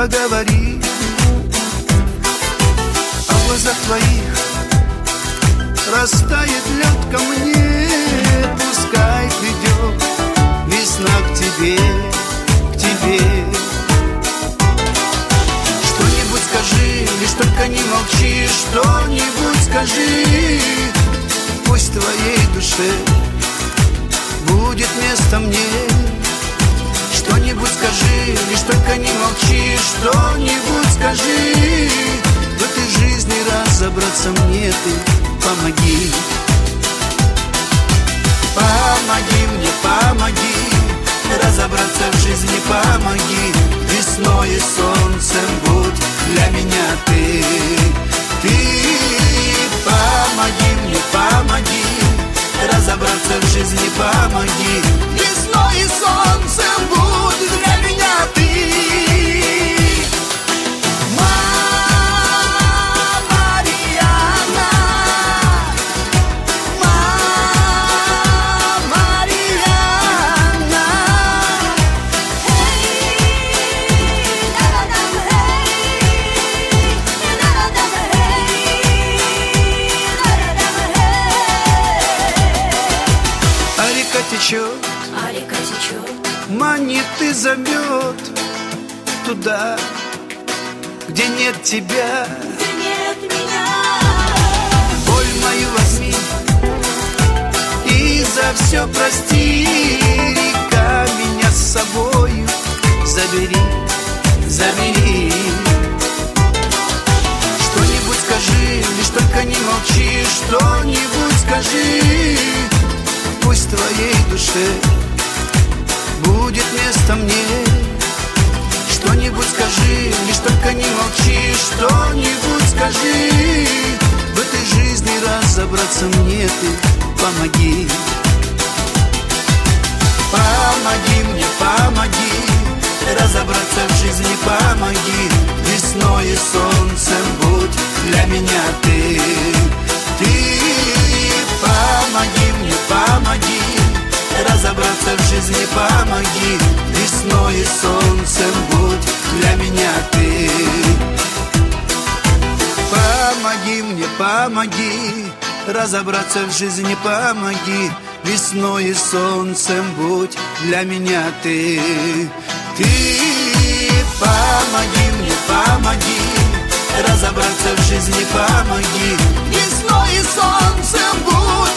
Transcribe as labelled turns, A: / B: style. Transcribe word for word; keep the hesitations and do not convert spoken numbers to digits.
A: поговори. А в глазах твоих растает лед ко мне. Пускай придет весна к тебе, к тебе. Что-нибудь скажи, лишь только не молчи. Что-нибудь скажи, пусть в твоей душе будет место мне. Что-нибудь скажи, лишь только не молчи. Что-нибудь скажи, в этой жизни разобраться мне ты помоги. Помоги мне, помоги разобраться в жизни, помоги. Весной и солнцем будь для меня ты. Ты помоги мне, помоги разобраться в жизни, помоги. Весной и солнцем будь для меня ты.
B: А река течет,
A: манит и зовет туда, где нет тебя,
B: где нет меня.
A: Боль мою возьми и за все прости. Река, меня с собою забери, забери. Что-нибудь скажи, лишь только не молчи. Что-нибудь скажи, пусть в твоей душе будет место мне. Что-нибудь скажи, лишь только не молчи. Что-нибудь скажи, в этой жизни разобраться мне ты помоги. Помоги мне, помоги разобраться в жизни, помоги. Весной и солнцем будь для меня ты. Ты помоги мне, помоги разобраться в жизни, помоги. Весной и солнцем будь для меня ты. Помоги мне, помоги разобраться в жизни, помоги. Весной и солнцем будь для меня ты. Ты помоги мне, помоги разобраться в жизни, помоги. Весной и солнцем будь